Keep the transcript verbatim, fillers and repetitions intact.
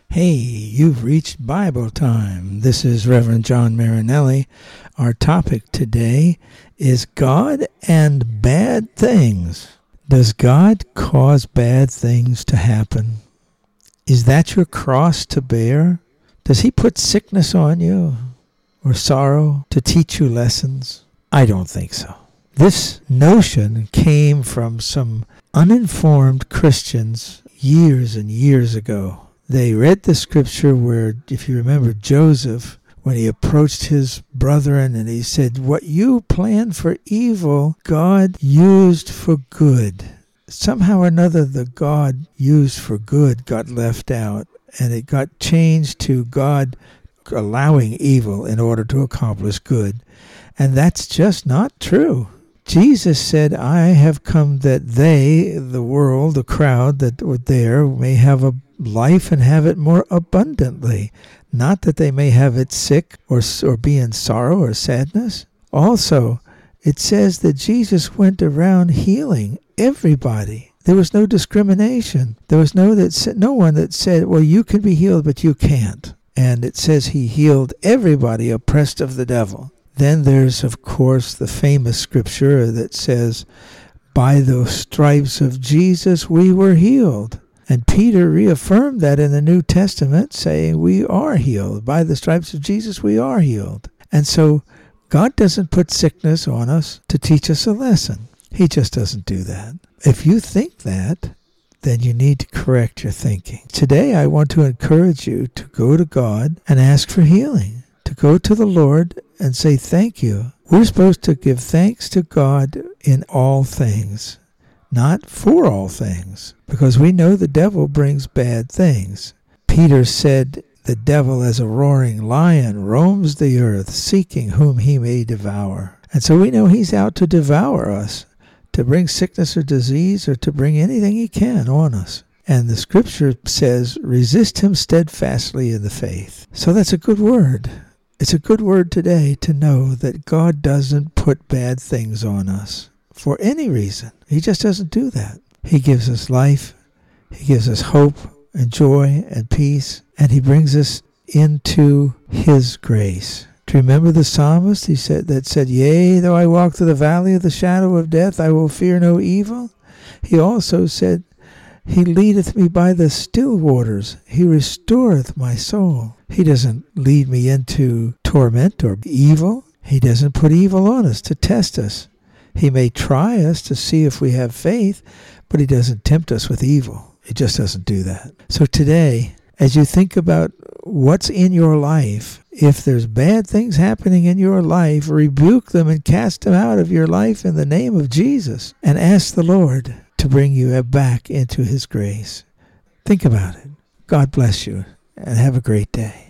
Hey, you've reached Bible time. This is Reverend John Marinelli. Our topic today is God and bad things. Does God cause bad things to happen? Is that your cross to bear? Does he put sickness on you or sorrow to teach you lessons? I don't think so. This notion came from some uninformed Christians years and years ago. They read the scripture where, if you remember, Joseph, when he approached his brethren and he said, what you planned for evil, God used for good. Somehow or another, the God used for good got left out, and it got changed to God allowing evil in order to accomplish good. And that's just not true. Jesus said, I have come that they, the world, the crowd that were there, may have a life and have it more abundantly. Not that they may have it sick or, or be in sorrow or sadness. Also, it says that Jesus went around healing everybody. There was no discrimination. There was no, that, no one that said, well, you can be healed, but you can't. And it says he healed everybody oppressed of the devil. Then there's, of course, the famous scripture that says, by the stripes of Jesus we were healed. And Peter reaffirmed that in the New Testament, saying we are healed. By the stripes of Jesus we are healed. And so God doesn't put sickness on us to teach us a lesson. He just doesn't do that. If you think that, then you need to correct your thinking. Today I want to encourage you to go to God and ask for healing. To go to the Lord and say thank you. We're supposed to give thanks to God in all things, not for all things, because we know the devil brings bad things. Peter said, the devil as a roaring lion roams the earth, seeking whom he may devour. And so we know he's out to devour us, to bring sickness or disease or to bring anything he can on us. And the scripture says, resist him steadfastly in the faith. So that's a good word. It's a good word today to know that God doesn't put bad things on us for any reason. He just doesn't do that. He gives us life. He gives us hope and joy and peace. And he brings us into his grace. Do you remember the psalmist he said, that said, yea, though I walk through the valley of the shadow of death, I will fear no evil? He also said, he leadeth me by the still waters. He restoreth my soul. He doesn't lead me into torment or evil. He doesn't put evil on us to test us. He may try us to see if we have faith, but he doesn't tempt us with evil. He just doesn't do that. So today, as you think about what's in your life, if there's bad things happening in your life, rebuke them and cast them out of your life in the name of Jesus and ask the Lord to bring you back into his grace. Think about it. God bless you and have a great day.